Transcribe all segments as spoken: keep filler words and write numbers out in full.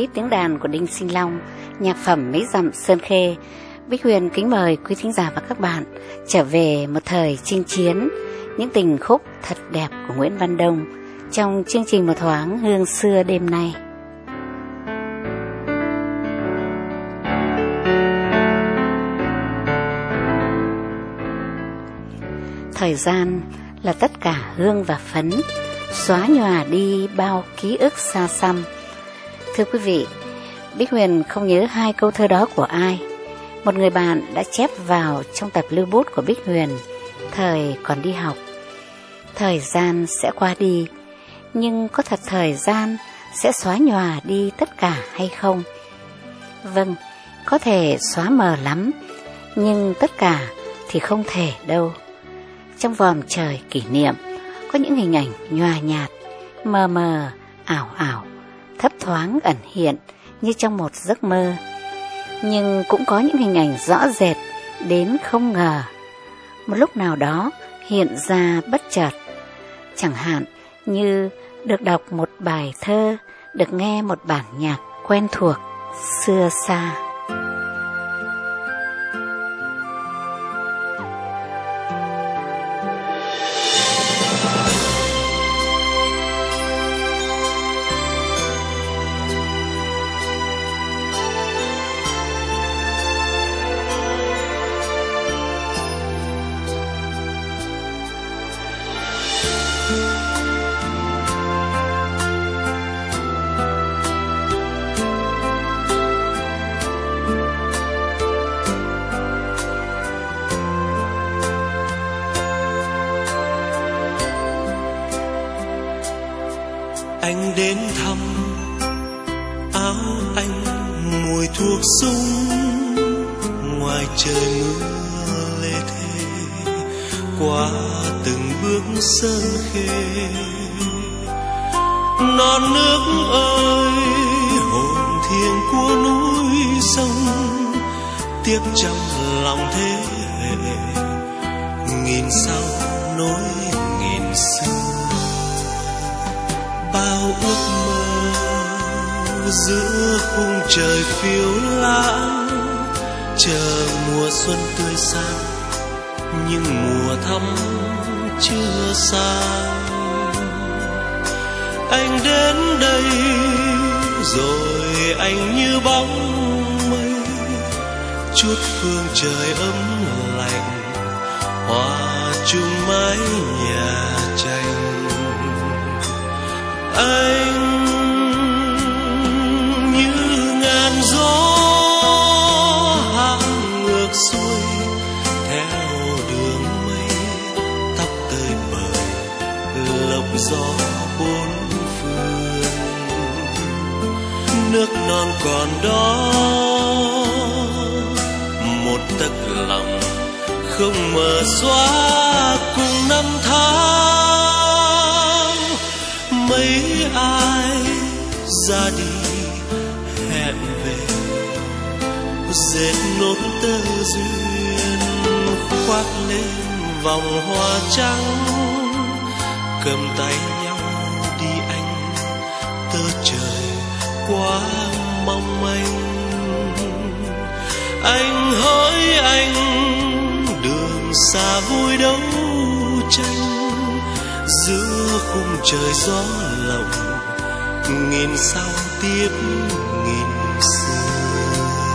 tiếng đàn của Đinh Sinh Long, nhạc phẩm Mấy Dặm Sơn Khê, Bích Huyền kính mời quý thính giả và các bạn trở về một thời chinh chiến, những tình khúc thật đẹp của Nguyễn Văn Đông trong chương trình Một Thoáng Hương Xưa đêm nay. Thời gian là tất cả hương và phấn, xóa nhòa đi bao ký ức xa xăm. Thưa quý vị, Bích Huyền không nhớ hai câu thơ đó của ai. Một người bạn đã chép vào trong tập lưu bút của Bích Huyền thời còn đi học. Thời gian sẽ qua đi, nhưng có thật thời gian sẽ xóa nhòa đi tất cả hay không? Vâng, có thể xóa mờ lắm, nhưng tất cả thì không thể đâu. Trong vòm trời kỷ niệm có những hình ảnh nhòa nhạt, mờ mờ, ảo ảo, thấp thoáng ẩn hiện như trong một giấc mơ. Nhưng cũng có những hình ảnh rõ rệt đến không ngờ, một lúc nào đó hiện ra bất chợt. Chẳng hạn như được đọc một bài thơ, được nghe một bản nhạc quen thuộc xưa xa. Anh đến thăm, áo anh mùi thuốc súng, ngoài trời mưa lê thê, qua từng bước sơn khê. Non nước ơi, hồn thiêng của núi sông, tiếc trăm lòng thế hệ, nghìn sao nối nghìn xưa. Bao ước mơ giữa khung trời phiêu lãng, chờ mùa xuân tươi sáng, nhưng mùa thắm chưa sang. Anh đến đây rồi anh như bóng mây, chút phương trời ấm lành, hòa chung mái nhà tranh. Anh như ngàn gió hàng ngược xuôi theo đường mây, tóc tơi bời lộc gió bốn phương. Nước non còn đó một tấc lòng không mờ xóa cùng năm tháng. Mấy ai ra đi hẹn về, dệt nốt tơ duyên khoác lên vòng hoa trắng, cầm tay nhau đi anh, tơ trời quá mong manh. Anh hỡi anh, đường xa vui đấu tranh, giữa khung trời gió lộng, nghìn sao tiếp nghìn xưa.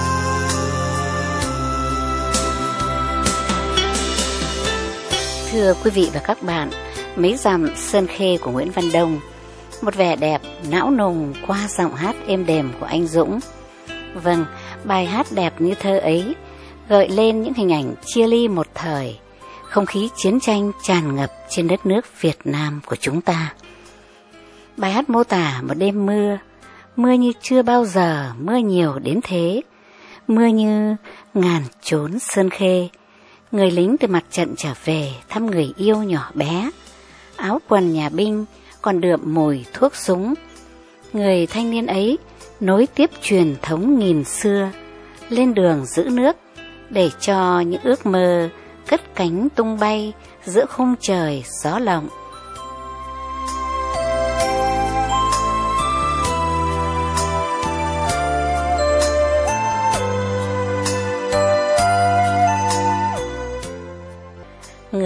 Thưa quý vị và các bạn, Mấy Dặm Sơn Khê của Nguyễn Văn Đông, một vẻ đẹp não nùng qua giọng hát êm đềm của anh Dũng. Vâng, bài hát đẹp như thơ ấy gợi lên những hình ảnh chia ly một thời, không khí chiến tranh tràn ngập trên đất nước Việt Nam của chúng ta. Bài hát mô tả một đêm mưa, mưa như chưa bao giờ mưa nhiều đến thế, mưa như ngàn chốn sơn khê. Người lính từ mặt trận trở về thăm người yêu nhỏ bé, áo quần nhà binh còn đượm mùi thuốc súng. Người thanh niên ấy nối tiếp truyền thống nghìn xưa, lên đường giữ nước để cho những ước mơ cất cánh tung bay giữa khung trời gió lộng.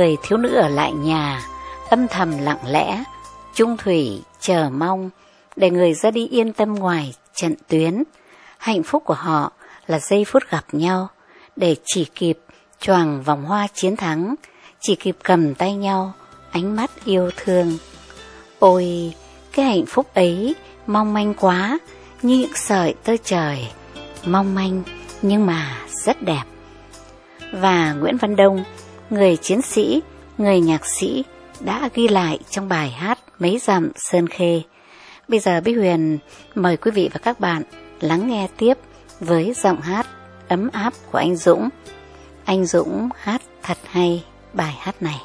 người thiếu nữ ở lại nhà, âm thầm lặng lẽ, chung thủy, chờ mong, để người ra đi yên tâm ngoài trận tuyến. Hạnh phúc của họ là giây phút gặp nhau, để chỉ kịp choàng vòng hoa chiến thắng, chỉ kịp cầm tay nhau, ánh mắt yêu thương. Ôi, cái hạnh phúc ấy mong manh quá, như những sợi tơ trời, mong manh nhưng mà rất đẹp. Và Nguyễn Văn Đông, người chiến sĩ, người nhạc sĩ, đã ghi lại trong bài hát Mấy dặm Sơn Khê. Bây giờ Bích Huyền mời quý vị và các bạn lắng nghe tiếp với giọng hát ấm áp của anh Dũng. Anh Dũng hát thật hay bài hát này.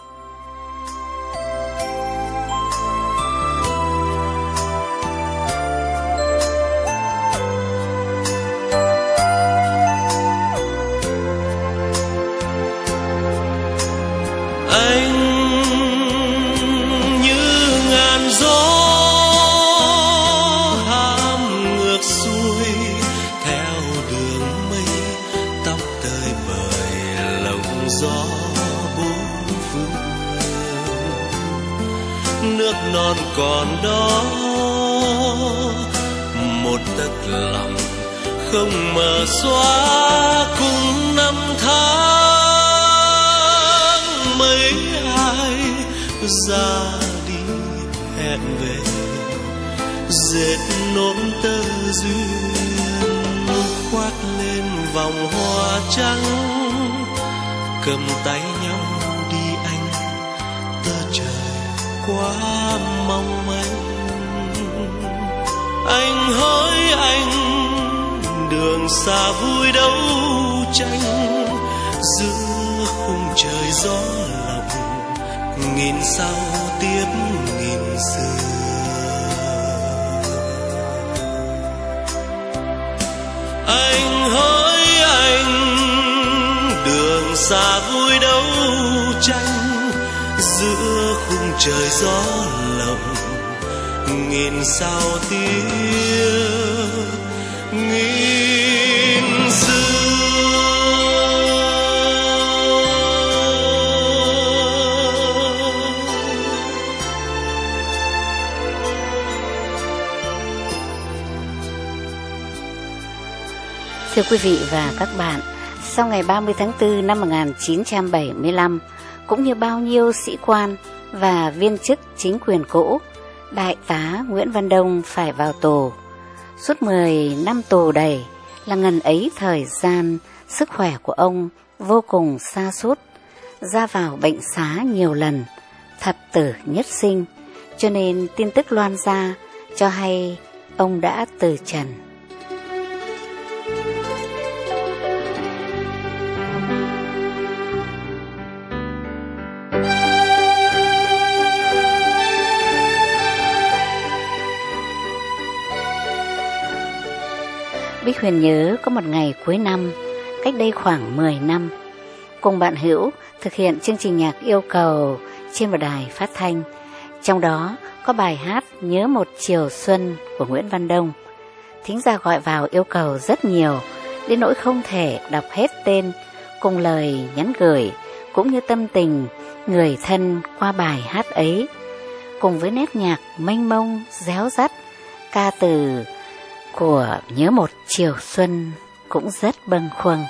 Anh như ngàn gió ham ngược xuôi theo đường mây, tóc tơi bời lộng gió bốn phương. Nước non còn đó một tấc lòng không mờ xóa, cùng năm tháng mấy ai ra đi hẹn về, dệt nốt tơ duyên khoác lên vòng hoa trắng, cầm tay nhau đi anh, tơ trời quá mong manh. Anh hỡi anh, đường xa vui đấu tranh, giữa khung trời gió lộng, nghìn sao tiếp nghìn xưa. Anh hỡi anh, đường xa vui đấu tranh, giữa khung trời gió lộng, nghìn sao tiếp nghìn xưa. Thưa quý vị và các bạn, sau ngày ba mươi tháng tư năm một nghìn chín trăm bảy mươi lăm, cũng như bao nhiêu sĩ quan và viên chức chính quyền cũ, Đại tá Nguyễn Văn Đông phải vào tù. Suốt mười năm tù đầy là ngần ấy thời gian, sức khỏe của ông vô cùng sa sút, ra vào bệnh xá nhiều lần, thập tử nhất sinh, cho nên tin tức loan ra cho hay ông đã từ trần. Bích Huyền nhớ có một ngày cuối năm, cách đây khoảng mười năm, cùng bạn Hữu thực hiện chương trình nhạc yêu cầu trên một đài phát thanh. Trong đó có bài hát Nhớ một chiều xuân của Nguyễn Văn Đông. Thính giả gọi vào yêu cầu rất nhiều, đến nỗi không thể đọc hết tên cùng lời nhắn gửi, cũng như tâm tình người thân qua bài hát ấy. Cùng với nét nhạc mênh mông, réo rắt, ca từ của Nhớ một chiều xuân cũng rất bâng khuâng.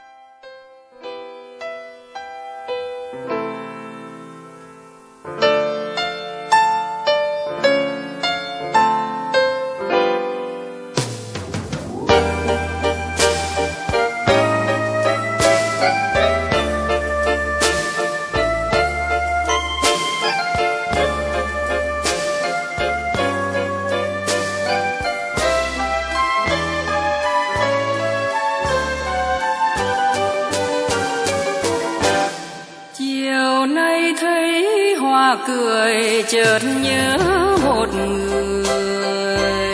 Cười chợt nhớ một người,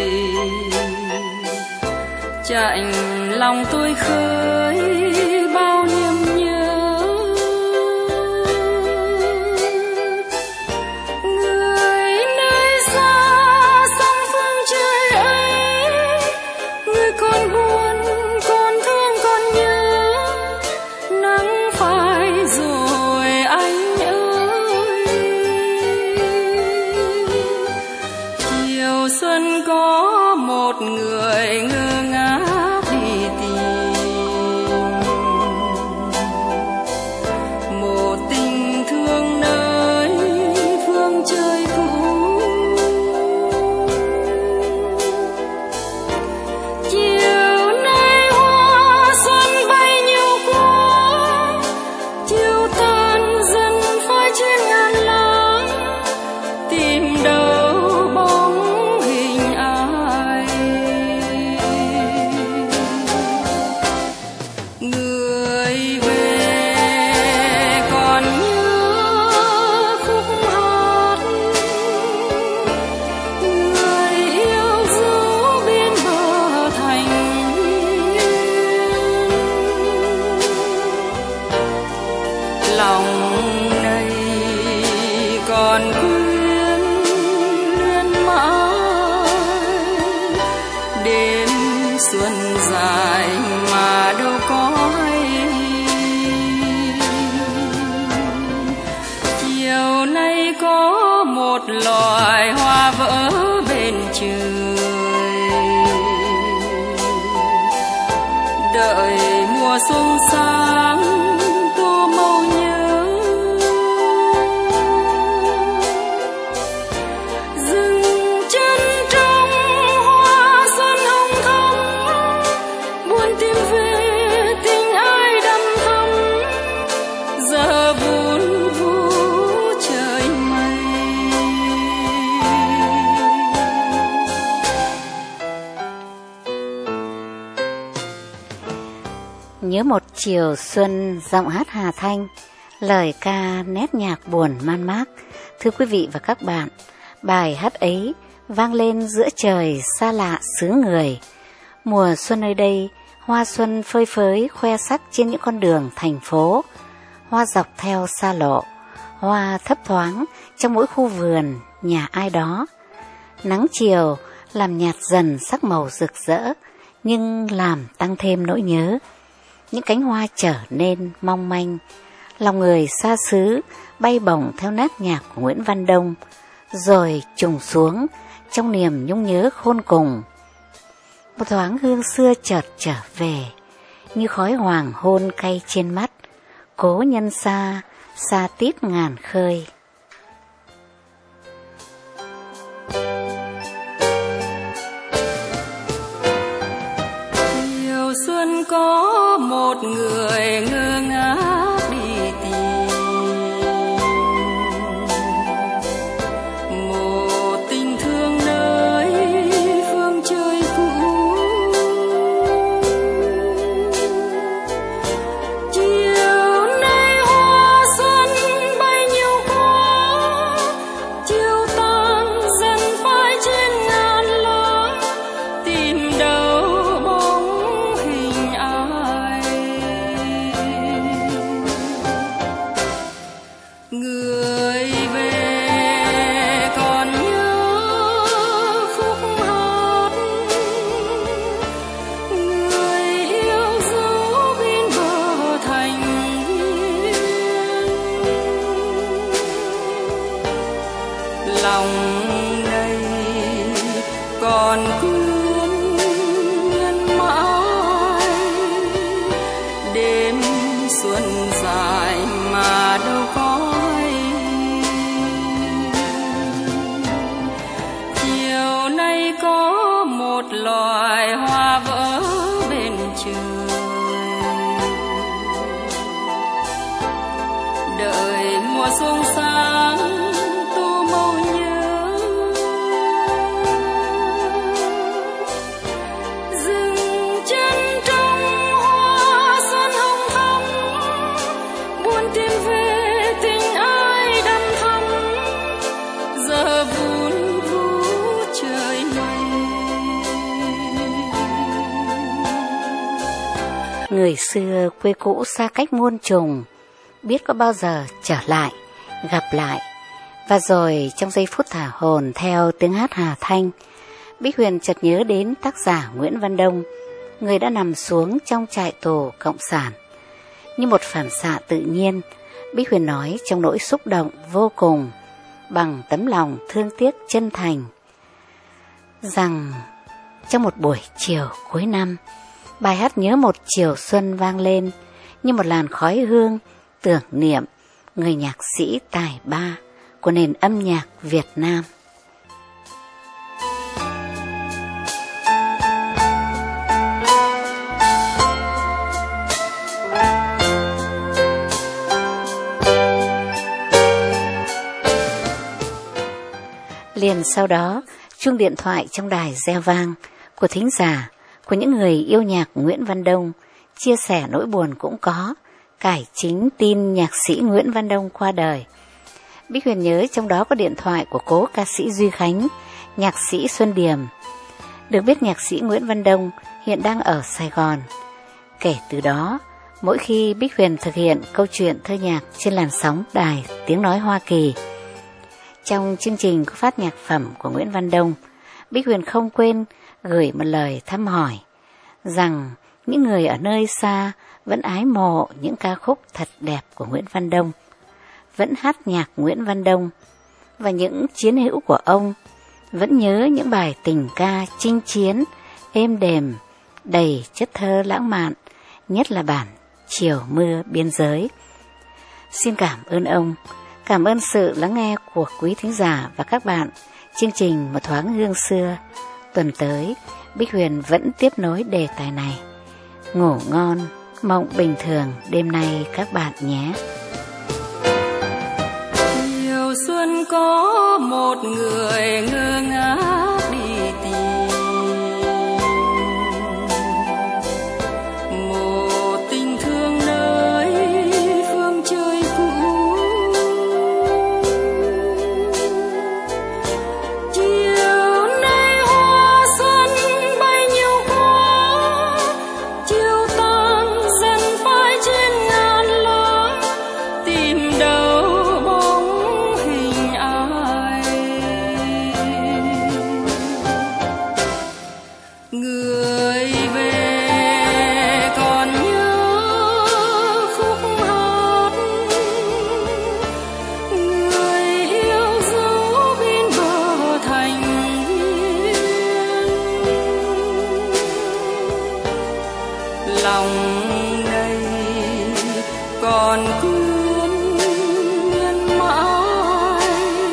chạnh lòng tôi khơi bao niềm nhớ. Người nơi xa sông phương trời ấy, người còn buồn còn thương còn nhớ, nắng phai rồi dài mà đâu có hay. Chiều nay có một loài hoa vỡ bên trời, đợi mùa xuân sáng tô màu nhớ. Dừng chân trong hoa xuân hồng thắm, buồn tìm về tình ai đắm thắm, giờ vun vũ trời mây. Nhớ một chiều xuân, giọng hát Hà Thanh, lời ca nét nhạc buồn man mác. Thưa quý vị và các bạn, bài hát ấy vang lên giữa trời xa lạ xứ người. Mùa xuân nơi đây, hoa xuân phơi phới khoe sắc trên những con đường thành phố, hoa dọc theo xa lộ, hoa thấp thoáng trong mỗi khu vườn nhà ai đó. Nắng chiều làm nhạt dần sắc màu rực rỡ, nhưng làm tăng thêm nỗi nhớ. Những cánh hoa trở nên mong manh, lòng người xa xứ bay bổng theo nét nhạc của Nguyễn Văn Đông, rồi trùng xuống trong niềm nhung nhớ khôn cùng. Một thoáng hương xưa chợt trở về, như khói hoàng hôn cay trên mắt, cố nhân xa, xa tít ngàn khơi. Chiều xuân có một người ngơ ngác đi tìm một tình thương nơi phương trời cũ. Chiều nay hoa xuân bay nhiều quá, chiều tàn dần phai trên ngàn lá, tìm đâu bóng hình ai. Người về còn nhớ khúc hát, người yêu dấu bên bờ thành viên. Lòng đây còn quyến nhân mãi, đêm xuân dài mà đâu có hay. Chiều nay có một loài hoa vỡ bên trời, đợi mùa xuân sáng tô màu nhớ. Dừng chân trong hoa xuân hồng thắm, buồn tìm về tình ai đắm thắm, giờ vun vũ trời mây. Người xưa quê cũ xa cách muôn trùng, biết có bao giờ trở lại, gặp lại. Và rồi trong giây phút thả hồn theo tiếng hát Hà Thanh, Bích Huyền chợt nhớ đến tác giả Nguyễn Văn Đông, người đã nằm xuống trong trại tù cộng sản. Như một phản xạ tự nhiên, Bích Huyền nói trong nỗi xúc động vô cùng, bằng tấm lòng thương tiếc chân thành, rằng trong một buổi chiều cuối năm, bài hát Nhớ một chiều xuân vang lên như một làn khói hương tưởng niệm người nhạc sĩ tài ba của nền âm nhạc Việt Nam. Liền sau đó, chuông điện thoại trong đài reo vang, của thính giả, của những người yêu nhạc Nguyễn Văn Đông, chia sẻ nỗi buồn cũng có, cải chính tin nhạc sĩ Nguyễn Văn Đông qua đời. Bích Huyền nhớ trong đó có điện thoại của cố ca sĩ Duy Khánh, nhạc sĩ Xuân Điềm. Được biết nhạc sĩ Nguyễn Văn Đông hiện đang ở Sài Gòn. Kể từ đó, mỗi khi Bích Huyền thực hiện câu chuyện thơ nhạc trên làn sóng đài Tiếng Nói Hoa Kỳ, trong chương trình có phát nhạc phẩm của Nguyễn Văn Đông, Bích Huyền không quên gửi một lời thăm hỏi, rằng những người ở nơi xa vẫn ái mộ những ca khúc thật đẹp của Nguyễn Văn Đông, vẫn hát nhạc Nguyễn Văn Đông, và những chiến hữu của ông vẫn nhớ những bài tình ca chinh chiến, êm đềm, đầy chất thơ lãng mạn, nhất là bản Chiều Mưa Biên Giới. Xin cảm ơn ông, cảm ơn sự lắng nghe của quý thính giả và các bạn. Chương trình Một Thoáng Hương Xưa tuần tới, Bích Huyền vẫn tiếp nối đề tài này. Ngủ ngon, mộng bình thường đêm nay các bạn nhé. Chiều xuân có một người ngơ ngác đi tìm một tình thương nơi phương trời cũ. Chiều nay hoa xuân bay nhiều quá, chiều tàn dần phai trên ngàn lá, tìm đâu bóng hình ai. Người về còn nhớ khúc hát, người yêu dấu bên bờ thành viên. Lòng đây còn quyến luyến mãi,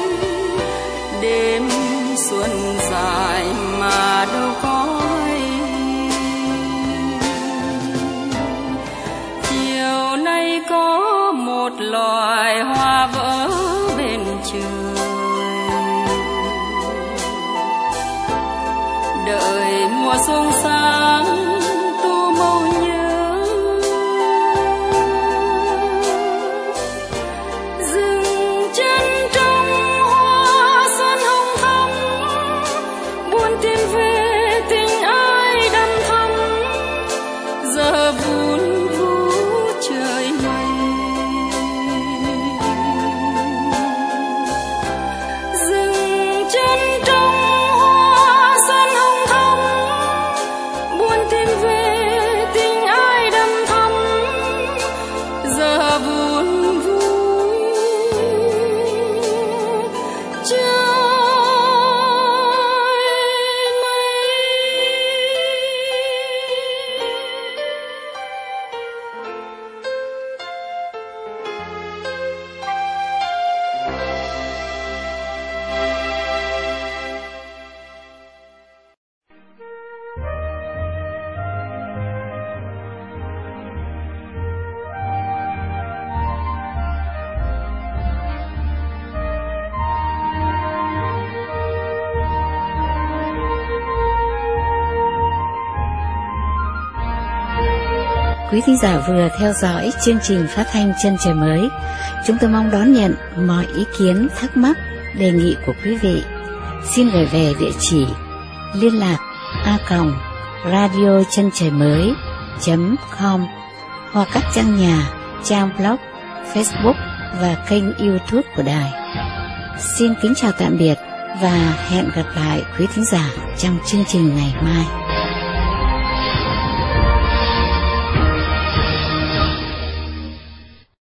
đêm xuân dài mà đâu có hay. Chiều nay có một loài hoa vỡ bên trời, đợi mùa xuân sáng tu màu nhớ. Dừng chân trong hoa xuân hồng thắm, buồn tìm về tình ai đắm thắm. Giờ vun vú trời mây, dừng chân trong hoa xuân hồng thắm, buồn tìm về tình ai đắm thắm. Giờ vun vú trời mây. Quý thính giả vừa theo dõi chương trình phát thanh Chân Trời Mới. Chúng tôi mong đón nhận mọi ý kiến, thắc mắc, đề nghị của quý vị. Xin gửi về địa chỉ liên lạc a còng radio chân trời mới chấm com hoặc các trang nhà, trang blog, Facebook và kênh YouTube của đài. Xin kính chào tạm biệt và hẹn gặp lại quý thính giả trong chương trình ngày mai.